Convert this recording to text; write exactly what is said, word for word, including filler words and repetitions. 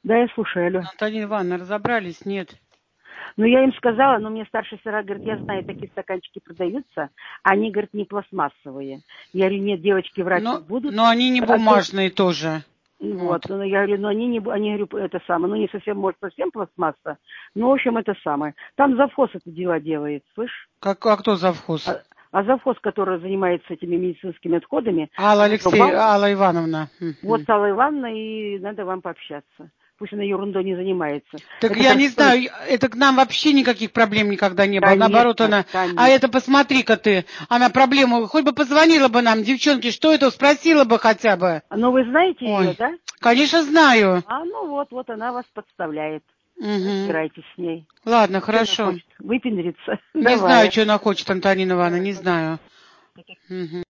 Да, я слушаю, алло. Антонина Ивановна, разобрались? Нет. Ну, я им сказала, но мне старшая сестра говорит, я знаю, такие стаканчики продаются, они, говорит, не пластмассовые. Я говорю, нет, девочки, врать не Но, будут. но они не А то- бумажные тоже. Вот, Вот. ну, я говорю, ну, они не, бу- они, говорю, это самое, ну, не совсем, может, совсем пластмасса, но, в общем, это самое. Там завхоз это дела делает, слышь? Как, а кто завхоз? А, а завхоз, который занимается этими медицинскими отходами, Алла она Алексей, рубал, Алла Ивановна. вот Мгм. с Аллой Ивановной, и надо вам пообщаться. Пусть она ерундой не занимается. Так Это я не хорошо. знаю, это к нам вообще никаких проблем никогда не было. Наоборот, Конечно, она... А конечно. это посмотри-ка ты, она проблему... Хоть бы позвонила бы нам, девчонки, что это, спросила бы хотя бы. Но вы знаете ее, Ой, да? конечно, знаю. А, ну вот, вот она вас подставляет. Угу. Разбирайтесь с ней. Ладно, Что она хорошо. хочет? Выпендриться? Не знаю, Давай. что она хочет, Антонина Ивановна, Давай, не пока. знаю. Мгм.